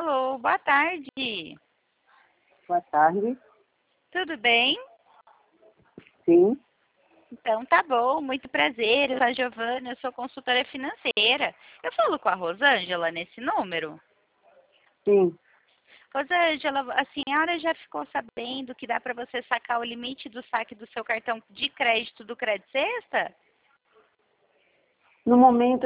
Alô, boa tarde. Boa tarde. Tudo bem? Sim, Então tá bom, muito prazer. Eu sou a Giovana, eu sou consultora financeira. Eu falo com a Rosângela nesse número. sim. Rosângela, a senhora já ficou sabendo que dá para você sacar o limite do saque do seu cartão de crédito do Credit Sexta? No momento